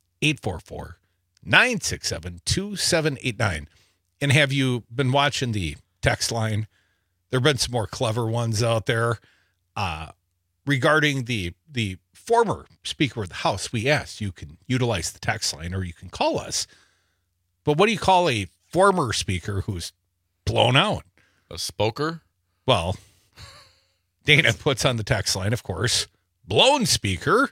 844-967-2789. And have you been watching the text line? There have been some more clever ones out there regarding the former Speaker of the House. We asked, you can utilize the text line or you can call us. But what do you call a former Speaker who's blown out? A spoker? Well, Dana puts on the text line, of course. Blown Speaker.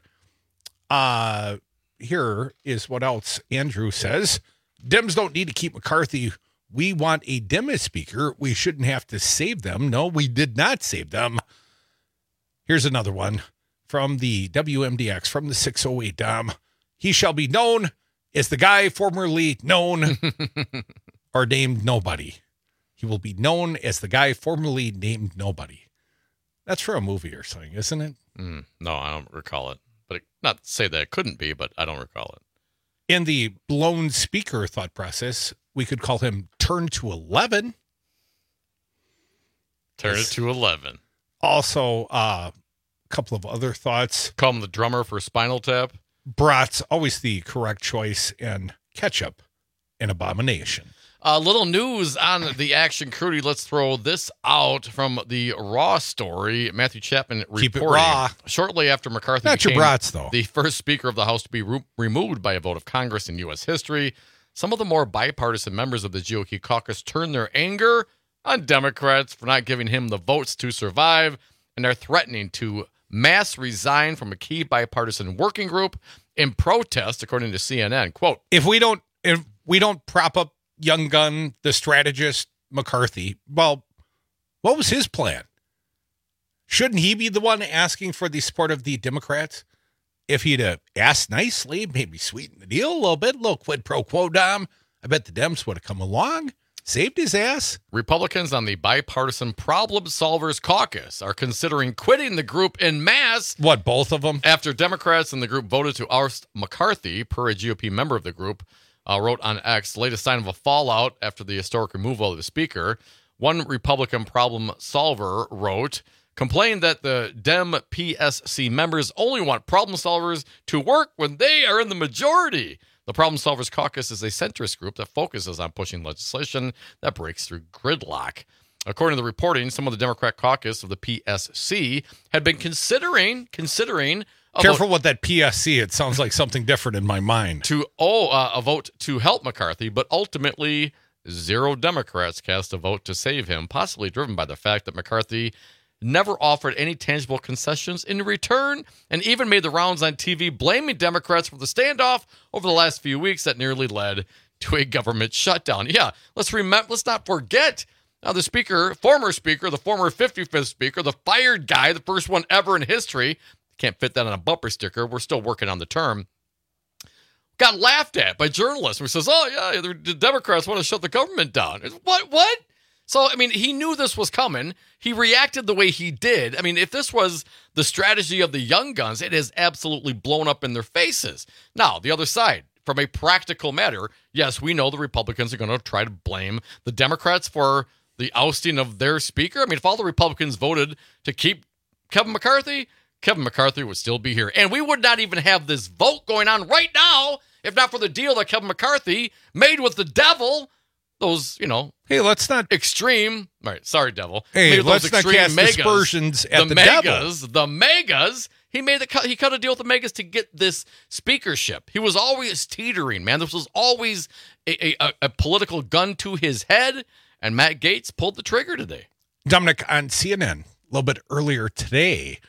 Here is what else Andrew says. Dems don't need to keep McCarthy. We want a Dem as Speaker. We shouldn't have to save them. No, we did not save them. Here's another one from the WMDX, from the 608 Dom. He shall be known as the guy formerly known or named Nobody. He will be known as the guy formerly named Nobody. That's for a movie or something, isn't it? No, I don't recall it. But not to say that it couldn't be, but I don't recall it. In the blown Speaker thought process, we could call him Turn to 11. Turn it to 11. Also, a couple of other thoughts. Call him the drummer for Spinal Tap. Brat's always the correct choice, and ketchup, an abomination. Little news on the action, Crudy. Let's throw this out from the Raw story. Matthew Chapman reporting. Keep it raw. Shortly after McCarthy Not became your brats, though. The first Speaker of the House to be removed by a vote of Congress in U.S. history, some of the more bipartisan members of the GOP caucus turned their anger on Democrats for not giving him the votes to survive, and are threatening to mass resign from a key bipartisan working group in protest, according to CNN. Quote, If we don't prop up young gun, the strategist, McCarthy, well, what was his plan? Shouldn't he be the one asking for the support of the Democrats? If he'd have asked nicely, maybe sweeten the deal a little bit, a little quid pro quo, Dom, I bet the Dems would have come along, saved his ass. Republicans on the Bipartisan Problem Solvers Caucus are considering quitting the group en masse. What, both of them? After Democrats in the group voted to oust McCarthy, per a GOP member of the group, wrote on X, latest sign of a fallout after the historic removal of the Speaker. One Republican problem solver wrote, complained that the Dem PSC members only want problem solvers to work when they are in the majority. The Problem Solvers Caucus is a centrist group that focuses on pushing legislation that breaks through gridlock. According to the reporting, some of the Democrat caucus of the PSC had been considering Careful with that PSC. It sounds like something different in my mind. A vote to help McCarthy, but ultimately 0 Democrats cast a vote to save him, possibly driven by the fact that McCarthy never offered any tangible concessions in return, and even made the rounds on TV blaming Democrats for the standoff over the last few weeks that nearly led to a government shutdown. Yeah, let's not forget. Now, the former speaker, the former 55th speaker, the fired guy, the first one ever in history, can't fit that on a bumper sticker. We're still working on the term. Got laughed at by journalists who says, oh, yeah, the Democrats want to shut the government down. What? So, I mean, he knew this was coming. He reacted the way he did. I mean, if this was the strategy of the young guns, it has absolutely blown up in their faces. Now, the other side, from a practical matter, yes, we know the Republicans are going to try to blame the Democrats for the ousting of their speaker. I mean, if all the Republicans voted to keep Kevin McCarthy would still be here. And we would not even have this vote going on right now if not for the deal that Kevin McCarthy made with the devil. Those, hey, let's not extreme. All right, sorry, devil. Hey, let's not cast aspersions at the devil. The megas. He cut a deal with the megas to get this speakership. He was always teetering, man. This was always a political gun to his head, and Matt Gaetz pulled the trigger today. Dominic, on CNN a little bit earlier today,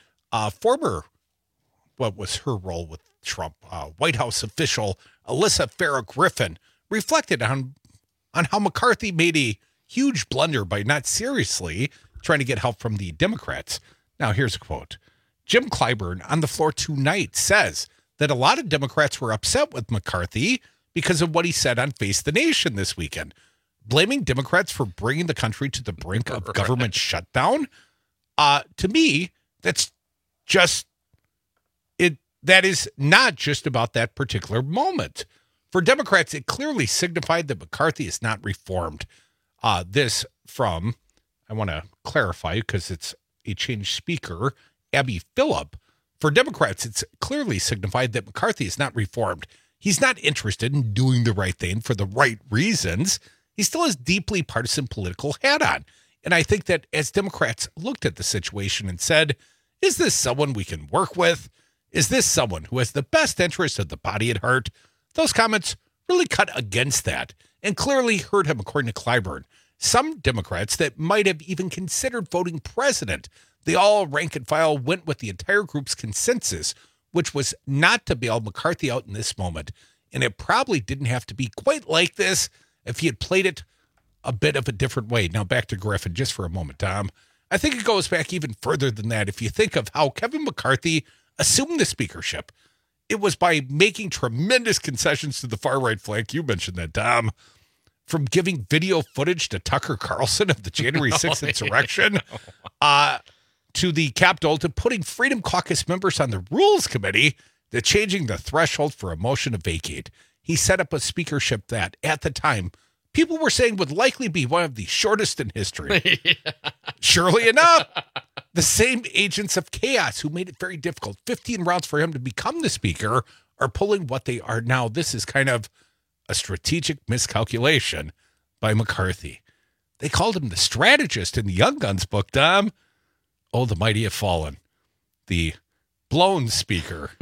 what was her role with Trump, White House official Alyssa Farah Griffin reflected on how McCarthy made a huge blunder by not seriously trying to get help from the Democrats. Now, here's a quote. Jim Clyburn on the floor tonight says that a lot of Democrats were upset with McCarthy because of what he said on Face the Nation this weekend, blaming Democrats for bringing the country to the brink of government shutdown. To me, that's just it. That is not just about that particular moment. For Democrats, it clearly signified that McCarthy is not reformed. This from, I want to clarify because it's a changed speaker, Abby Phillip. For Democrats, it's clearly signified that McCarthy is not reformed. He's not interested in doing the right thing for the right reasons. He still has deeply partisan political hat on. And I think that as Democrats looked at the situation and said, is this someone we can work with? Is this someone who has the best interest of the body at heart? Those comments really cut against that and clearly hurt him, according to Clyburn. Some Democrats that might have even considered voting president, they all rank and file went with the entire group's consensus, which was not to bail McCarthy out in this moment. And it probably didn't have to be quite like this if he had played it a bit of a different way. Now back to Griffin just for a moment, Tom. I think it goes back even further than that. If you think of how Kevin McCarthy assumed the speakership, it was by making tremendous concessions to the far-right flank. You mentioned that, Tom. From giving video footage to Tucker Carlson of the January 6th insurrection to the Capitol, to putting Freedom Caucus members on the Rules Committee, to changing the threshold for a motion to vacate. He set up a speakership that, at the time, people were saying would likely be one of the shortest in history. Surely enough, the same agents of chaos who made it very difficult, 15 rounds for him to become the speaker, are pulling what they are now. This is kind of a strategic miscalculation by McCarthy. They called him the strategist in the Young Guns book, Dom. Oh, the mighty have fallen. The blown speaker.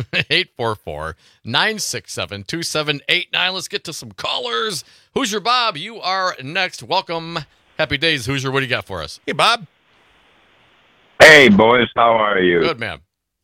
844-967-2789. Let's get to some callers. Hoosier Bob, you are next. Welcome. Happy days, Hoosier. What do you got for us? Hey, Bob. Hey, boys. How are you? Good, man.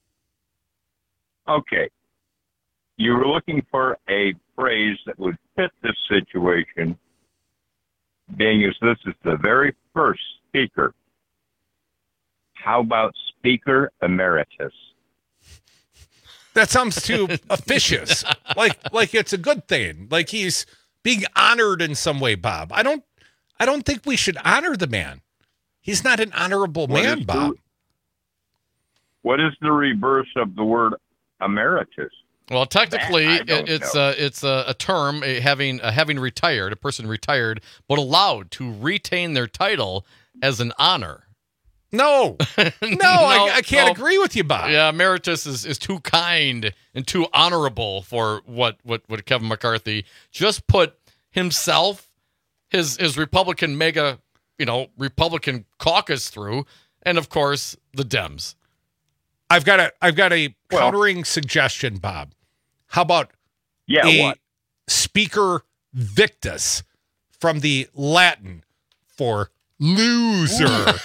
Okay. You were looking for a phrase that would fit this situation, being as this is the very first speaker. How about Speaker Emeritus? That sounds too officious. Like it's a good thing. Like he's being honored in some way, Bob. I don't think we should honor the man. He's not an honorable man, Bob. What is the reverse of the word emeritus? Well, technically, it's a term having retired, a person retired, but allowed to retain their title as an honor. No, I can't agree with you, Bob. Yeah, emeritus is too kind and too honorable for what Kevin McCarthy just put himself, his Republican Republican caucus through, and of course the Dems. I've got a countering suggestion, Bob. How about what? Speaker Victus from the Latin for loser.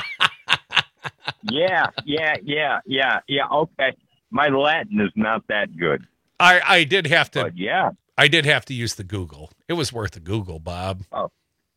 Yeah. Okay. My Latin is not that good. I did have to. But yeah. I did have to use the Google. It was worth the Google, Bob. Oh.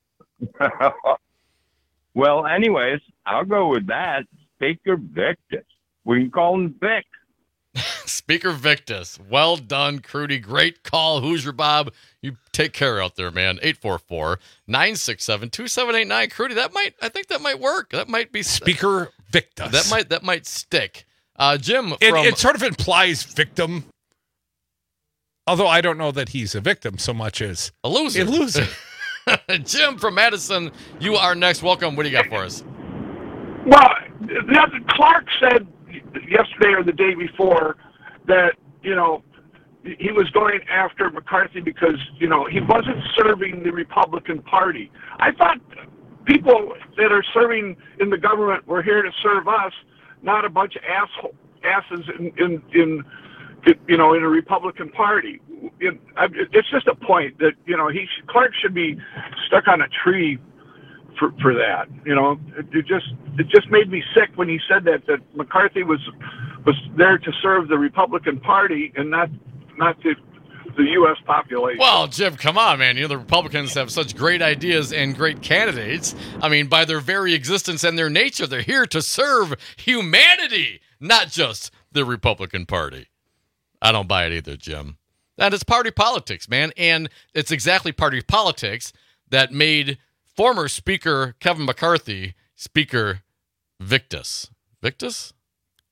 Well, anyways, I'll go with that. Speaker Victus. We can call him Vic. Speaker Victus. Well done, Crudy. Great call, Hoosier Bob. You take care out there, man. 844-967-2789. Crudy, I think that might work. That might be Speaker Victus. That might stick. Jim, it sort of implies victim. Although I don't know that he's a victim so much as a loser. Jim from Madison, you are next. Welcome. What do you got for us? Well, Clark said yesterday or the day before that, he was going after McCarthy because, he wasn't serving the Republican Party. I thought people that are serving in the government were here to serve us, not a bunch of asses in a Republican Party. It's just a point that, Clark should be stuck on a tree for that. It just made me sick when he said that McCarthy was there to serve the Republican Party and not the U.S. population. Well, Jim, come on, man. The Republicans have such great ideas and great candidates. I mean, by their very existence and their nature, they're here to serve humanity, not just the Republican Party. I don't buy it either, Jim. That is party politics, man. And it's exactly party politics that made former Speaker Kevin McCarthy Speaker Victus. Victus?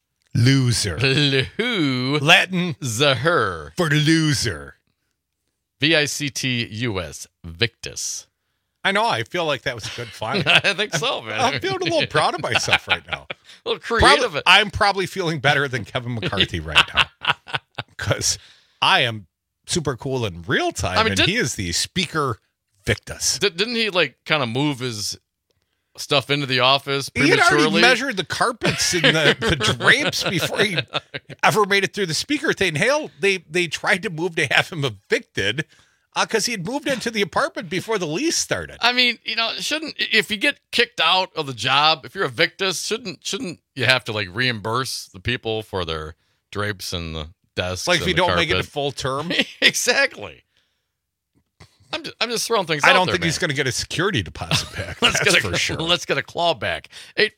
Loser. Who? Latin Zaher. for loser. Victus, Victus. I know. I feel like that was a good find. I think so, man. I'm feeling a little proud of myself right now. A little creative. I'm probably feeling better than Kevin McCarthy right now because I am super cool in real time, and he is the Speaker Victus. Didn't he kind of move his stuff into the office He had prematurely? already measured the carpets and the drapes before he ever made it through the speaker thing. Hell, they tried to move to have him evicted because he had moved into the apartment before the lease started. I mean, shouldn't, if you get kicked out of the job, if you're a Victus, shouldn't you have to reimburse the people for their drapes and the desks? Like if you the don't carpet? make it a full term? Exactly. I'm just throwing things out I there, don't think man. he's going to get a security deposit back. Let's get a claw back.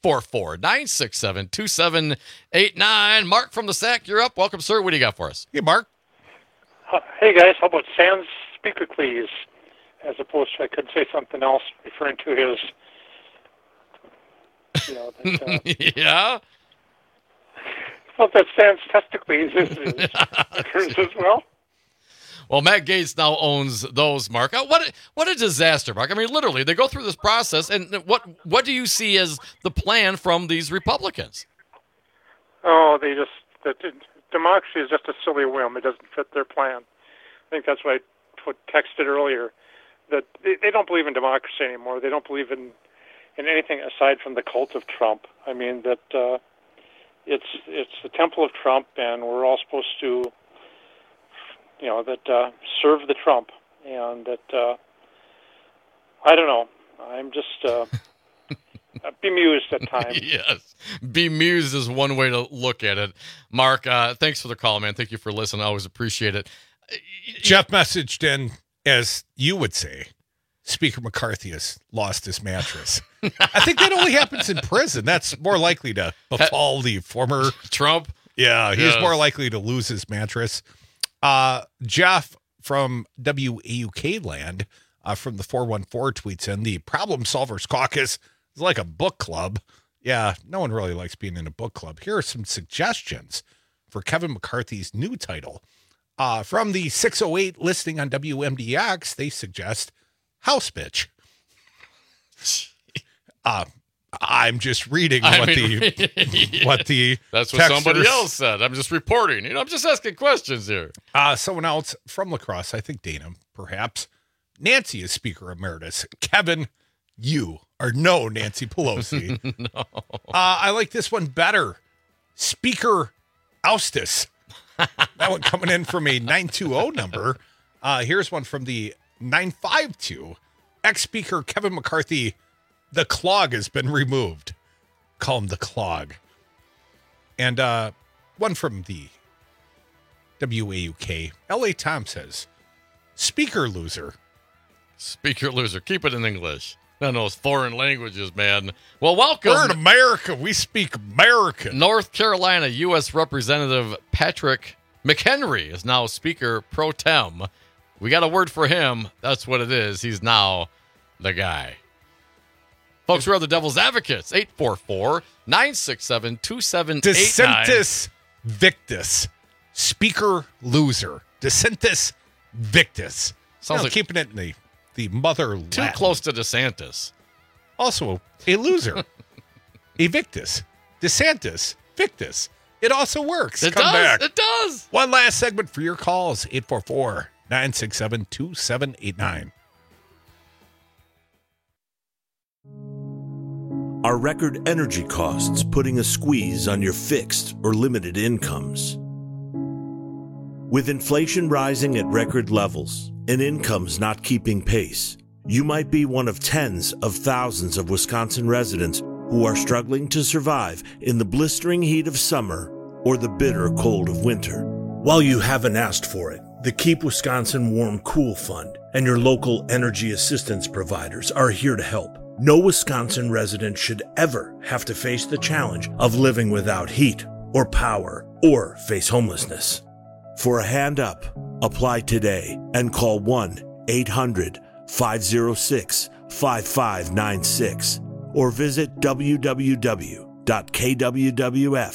844-967-2789. Mark from the SAC, you're up. Welcome, sir. What do you got for us? Hey, Mark. Hey, guys. How about sans Speakercles, as opposed to, I could say something else, referring to his, yeah? Well, that sans testicles occurs as well. Well, Matt Gaetz now owns those, Mark. What a disaster, Mark. I mean, literally, they go through this process, and what do you see as the plan from these Republicans? Oh, democracy is just a silly whim. It doesn't fit their plan. I think that's why I texted earlier, that they don't believe in democracy anymore. They don't believe in anything aside from the cult of Trump. I mean, that it's the temple of Trump, and we're all supposed to serve the Trump, and that, I don't know, I'm just bemused at times. Yes, bemused is one way to look at it. Mark, thanks for the call, man. Thank you for listening. I always appreciate it. Jeff messaged in, as you would say, Speaker McCarthy has lost his mattress. I think that only happens in prison. That's more likely to befall the former Trump. Yeah, he's more likely to lose his mattress. Jeff from WAUK land from the 414 tweets in, the Problem Solvers Caucus is like a book club. Yeah, no one really likes being in a book club. Here are some suggestions for Kevin McCarthy's new title. From the 608 listing on WMDX, they suggest House Bitch. I'm just reading what the that's what somebody else said. I'm just reporting. I'm just asking questions here. Someone else from La Crosse, I think Dana, perhaps. Nancy is Speaker Emeritus. Kevin, you are no Nancy Pelosi. No. I like this one better. Speaker Oustus. That one coming in from a 920 number. Here's one from the 952. Ex-Speaker Kevin McCarthy. The clog has been removed. Call him the clog. And one from the WAUK. L.A. Tom says, Speaker loser. Speaker loser. Keep it in English. None of those foreign languages, man. Well, welcome. We're in America. We speak American. North Carolina U.S. Representative Patrick McHenry is now Speaker pro tem. We got a word for him. That's what it is. He's now the guy. Folks, we're the Devil's Advocates. 844-967-2789. DeSantis Victus. Speaker loser. DeSantis Victus. Sounds like keeping it in the mother too Latin. Close to DeSantis. Also a loser. A Victus. DeSantis Victus. It also works. It Come does. back. It does. One last segment for your calls. 844-967-2789. Are record energy costs putting a squeeze on your fixed or limited incomes? With inflation rising at record levels and incomes not keeping pace, you might be one of tens of thousands of Wisconsin residents who are struggling to survive in the blistering heat of summer or the bitter cold of winter. While you haven't asked for it, the Keep Wisconsin Warm Cool Fund and your local energy assistance providers are here to help. No Wisconsin resident should ever have to face the challenge of living without heat or power or face homelessness. For a hand up, apply today and call 1-800-506-5596 or visit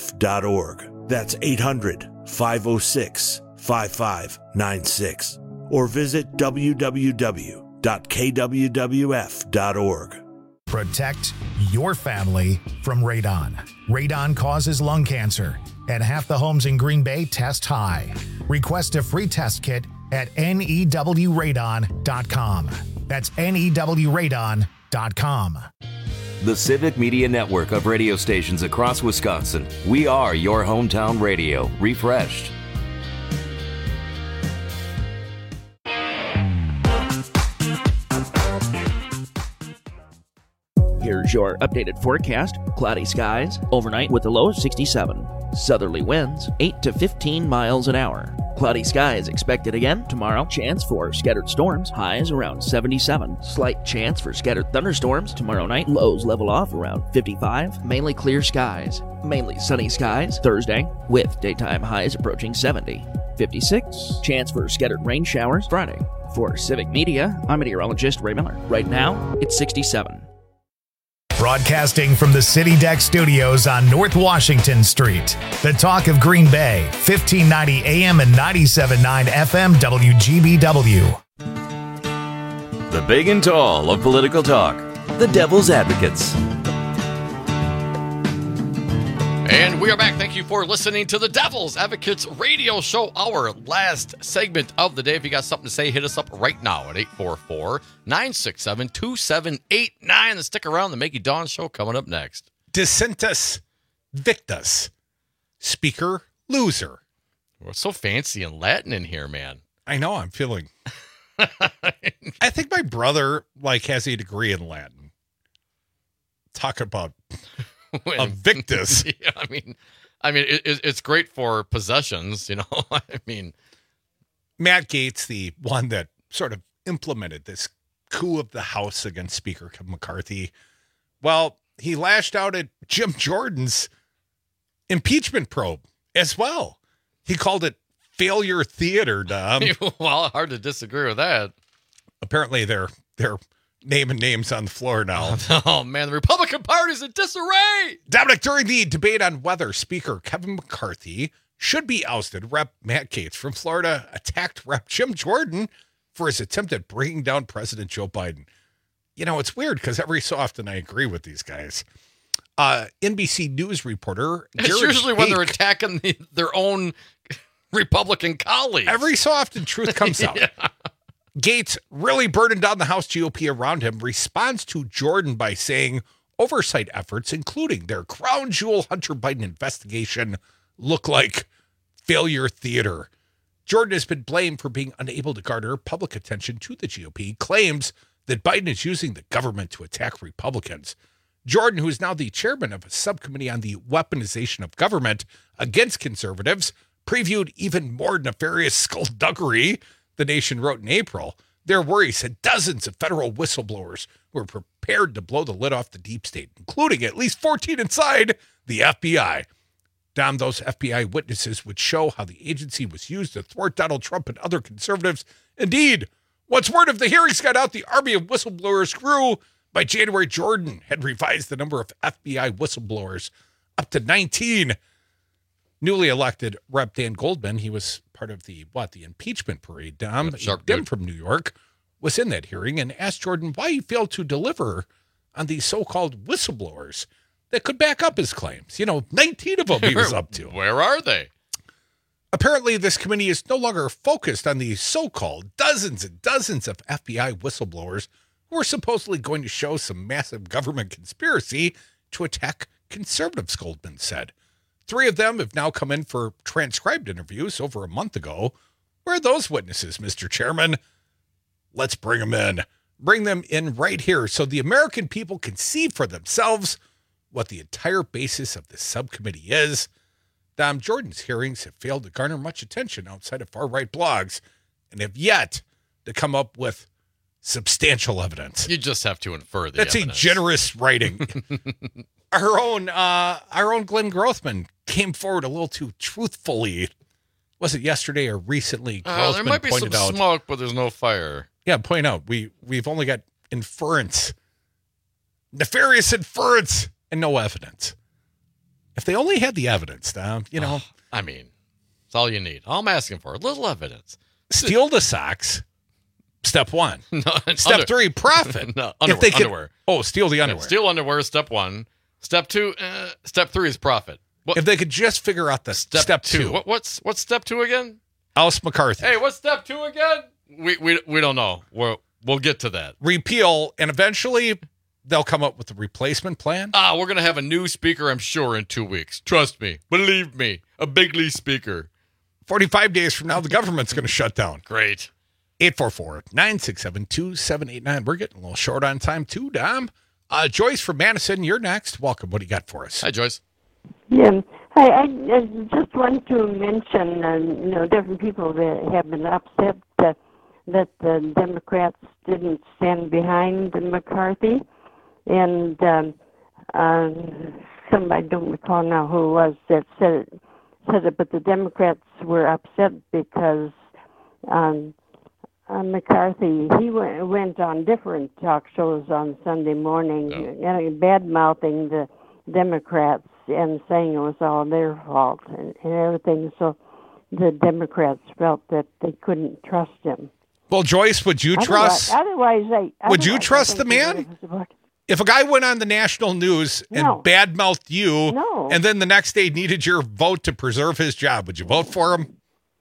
www.kwwf.org. That's 800-506-5596. or visit www.kwwf.org. Protect your family from radon. Radon causes lung cancer, and half the homes in Green Bay test high. Request a free test kit at newradon.com. That's newradon.com. The Civic Media Network of radio stations across Wisconsin. We are your hometown radio, refreshed. Here's your updated forecast. Cloudy skies, overnight with a low of 67. Southerly winds, 8 to 15 miles an hour. Cloudy skies expected again tomorrow. Chance for scattered storms, highs around 77. Slight chance for scattered thunderstorms tomorrow night. Lows level off around 55. Mainly clear skies. Mainly sunny skies Thursday, with daytime highs approaching 70. 56. Chance for scattered rain showers Friday. For Civic Media, I'm meteorologist Ray Miller. Right now, it's 67. Broadcasting from the City Deck Studios on North Washington Street. The talk of Green Bay, 1590 AM and 97.9 FM WGBW. The big and tall of political talk. The Devil's Advocates. And we are back. Thank you for listening to the Devil's Advocates radio show, our last segment of the day. If you got something to say, hit us up right now at 844-967-2789. And stick around. The Maggie Dawn show coming up next. Dissentus victus. Speaker loser. We're so fancy and Latin in here, man. I know. I'm feeling. I think my brother has a degree in Latin. Talk about a victus. Yeah, I mean, it's great for possessions, you know. I mean, Matt Gaetz, the one that sort of implemented this coup of the House against Speaker Kevin McCarthy. Well, he lashed out at Jim Jordan's impeachment probe as well. He called it failure theater, Dom. Well, hard to disagree with that. Apparently, they're naming names on the floor now. Oh, man, the Republican Party's in disarray. Dominic, during the debate on whether Speaker Kevin McCarthy should be ousted, Rep. Matt Gaetz from Florida attacked Rep. Jim Jordan for his attempt at bringing down President Joe Biden. You know, it's weird because every so often I agree with these guys. NBC News reporter It's Jared usually when they're Hake, attacking their own Republican colleagues. every so often truth comes out. Yeah. Gaetz, really burdened down the House GOP around him, responds to Jordan by saying oversight efforts, including their crown jewel Hunter Biden investigation, look like failure theater. Jordan has been blamed for being unable to garner public attention to the GOP, claims that Biden is using the government to attack Republicans. Jordan, who is now the chairman of a subcommittee on the weaponization of government against conservatives, previewed even more nefarious skullduggery, The Nation wrote in April. Their worries had dozens of federal whistleblowers who were prepared to blow the lid off the deep state, including at least 14 inside the FBI. Dom, those FBI witnesses would show how the agency was used to thwart Donald Trump and other conservatives. Indeed, once word of the hearings got out, the army of whistleblowers grew. By January, Jordan had revised the number of FBI whistleblowers up to 19. Newly elected Rep. Dan Goldman, he was part of the impeachment parade, Dom. Dem from New York was in that hearing and asked Jordan why he failed to deliver on these so-called whistleblowers that could back up his claims. 19 of them he was up to. Where are they? Apparently, this committee is no longer focused on the so-called dozens and dozens of FBI whistleblowers who are supposedly going to show some massive government conspiracy to attack conservatives, Goldman said. 3 of them have now come in for transcribed interviews over a month ago. Where are those witnesses, Mr. Chairman? Let's bring them in. Bring them in right here so the American people can see for themselves what the entire basis of this subcommittee is. Dom, Jordan's hearings have failed to garner much attention outside of far-right blogs and have yet to come up with substantial evidence. You just have to infer the That's evidence. a generous writing. Our own Glenn Grothman came forward a little too truthfully. Was it yesterday or recently? Grothman there might be some pointed out, smoke, but there's no fire. Yeah, point out we've only got inference, nefarious inference, and no evidence. If they only had the evidence, Tom, I mean, it's all you need. All I'm asking for, a little evidence. Steal the socks. Step 1. No, Step 3, profit. No, if they could, underwear. Oh, steal the underwear. Steal underwear is step 1. Step 2, step 3 is profit. If they could just figure out the step 2. What's step 2 again? Alice McCarthy. Hey, what's step 2 again? We don't know. We'll get to that. Repeal, and eventually they'll come up with a replacement plan. We're going to have a new speaker, I'm sure, in 2 weeks. Trust me. Believe me. A big league speaker. 45 days from now, the government's going to shut down. Great. 844-967-2789. We're getting a little short on time, too, Dom. Joyce from Madison, you're next. Welcome. What do you got for us? Hi, Joyce. Yeah. Hi, I just want to mention, different people that have been upset that the Democrats didn't stand behind McCarthy. And somebody, I don't recall now who it was, that said it, but the Democrats were upset because McCarthy, he went on different talk shows on Sunday morning, bad-mouthing the Democrats and saying it was all their fault and everything. So the Democrats felt that they couldn't trust him. Well, Joyce, would you trust? Would you trust the man? If a guy went on the national news and badmouthed you, and then the next day needed your vote to preserve his job, would you vote for him?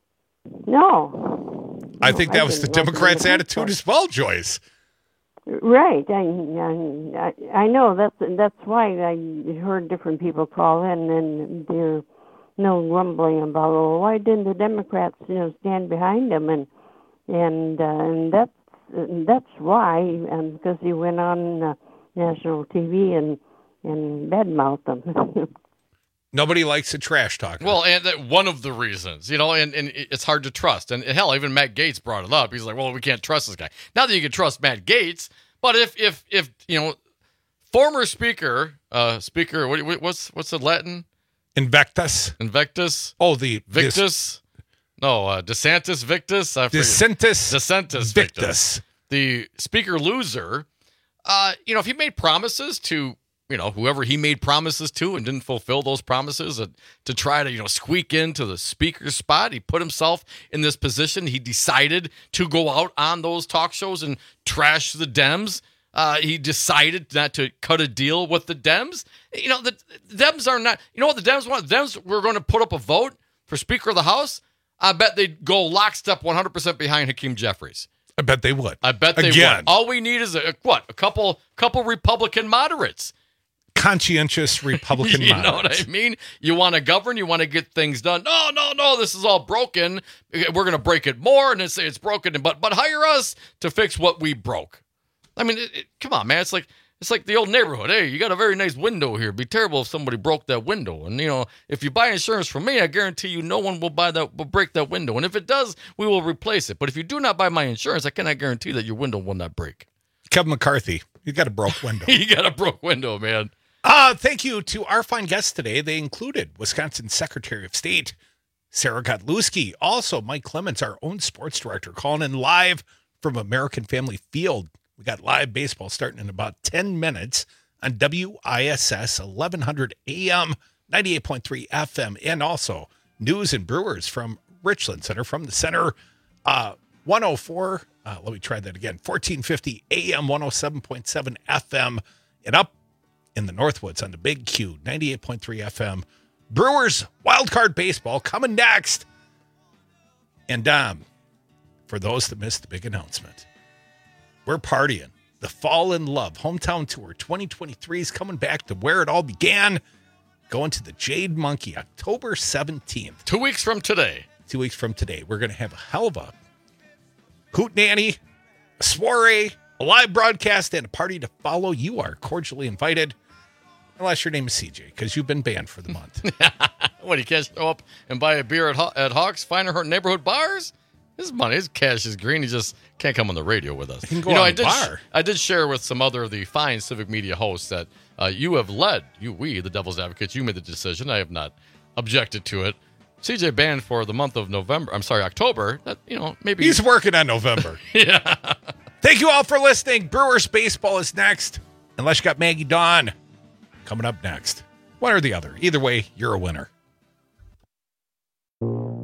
No. I think that was the Democrats' attitude as well, Joyce. Right. I know that's why I heard different people call in, and there's no grumbling about, why didn't the Democrats, stand behind him, and that's why, because he went on national TV and badmouthed them. Nobody likes a trash talker. Well, and one of the reasons, and it's hard to trust. And hell, even Matt Gaetz brought it up. He's like, well, we can't trust this guy. Not that you can trust Matt Gaetz, but if former speaker, what's the Latin? Invectus. Oh, the Victus. DeSantis Victus. DeSantis Victus. The speaker loser. If he made promises to, whoever he made promises to and didn't fulfill those promises to try to, squeak into the speaker's spot, he put himself in this position. He decided to go out on those talk shows and trash the Dems. He decided not to cut a deal with the Dems. The Dems are not, what the Dems want? The Dems were going to put up a vote for Speaker of the House. I bet they'd go lockstep 100% behind Hakeem Jeffries. I bet they would. I bet they would. All we need is a couple Republican moderates. Conscientious Republican you moderates. Know what I mean? You want to govern, you want to get things done. No, this is all broken. We're going to break it more and then say it's broken, but hire us to fix what we broke. I mean, come on, man. It's like the old neighborhood. Hey, you got a very nice window here. It'd be terrible if somebody broke that window. And, if you buy insurance from me, I guarantee you no one will break that window. And if it does, we will replace it. But if you do not buy my insurance, I cannot guarantee that your window will not break. Kevin McCarthy, you got a broke window. You got a broke window, man. Thank you to our fine guests today. They included Wisconsin Secretary of State Sarah Godlewski, also Mike Clements, our own sports director, calling in live from American Family Field. We got live baseball starting in about 10 minutes on WISS 1100 AM, 98.3 FM, and also news and Brewers from Richland Center, from the center, 104. Let me try that again. 1450 AM, 107.7 FM, and up in the Northwoods on the Big Q, 98.3 FM. Brewers Wildcard Baseball coming next. And for those that missed the big announcement, we're partying. The Fall in Love Hometown Tour 2023 is coming back to where it all began. Going to the Jade Monkey October 17th. 2 weeks from today. 2 weeks from today. We're going to have a hell of a hootenanny, a soiree, a live broadcast, and a party to follow. You are cordially invited. Unless your name is CJ, because you've been banned for the month. What, you can't show up and buy a beer at Hawk's Finer neighborhood bars? His money, his cash is green. He just can't come on the radio with us. He can go on the bar. I did share with some other of the fine civic media hosts that you have led, we, the Devil's Advocates, you made the decision. I have not objected to it. CJ banned for the month of October. That, maybe he's working on November. Yeah. Thank you all for listening. Brewers baseball is next. Unless you got Maggie Dawn coming up next. One or the other. Either way, you're a winner.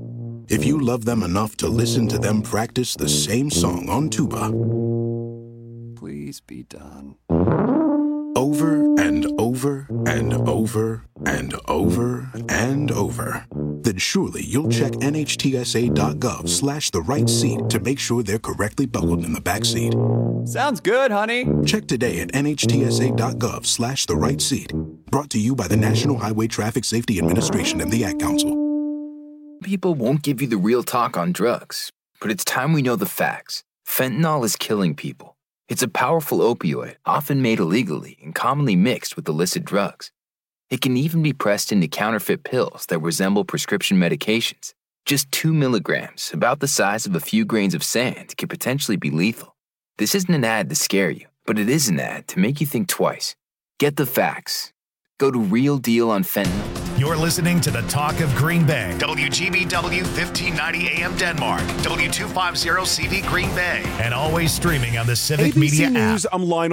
if you love them enough to listen to them practice the same song on tuba. Please be done. Over and over and over and over and over. Then surely you'll check NHTSA.gov/the right seat to make sure they're correctly buckled in the back seat. Sounds good, honey. Check today at NHTSA.gov/the right seat. Brought to you by the National Highway Traffic Safety Administration and the Ad Council. People won't give you the real talk on drugs, but it's time we know the facts. Fentanyl is killing people. It's a powerful opioid, often made illegally and commonly mixed with illicit drugs. It can even be pressed into counterfeit pills that resemble prescription medications. Just 2 milligrams, about the size of a few grains of sand, can potentially be lethal. This isn't an ad to scare you, but it is an ad to make you think twice. Get the facts. Go to Real Deal on Fentanyl. You're listening to the Talk of Green Bay. WGBW 1590 AM Denmark. W250 CV Green Bay. And always streaming on the Civic ABC Media News, app. I'm Lionel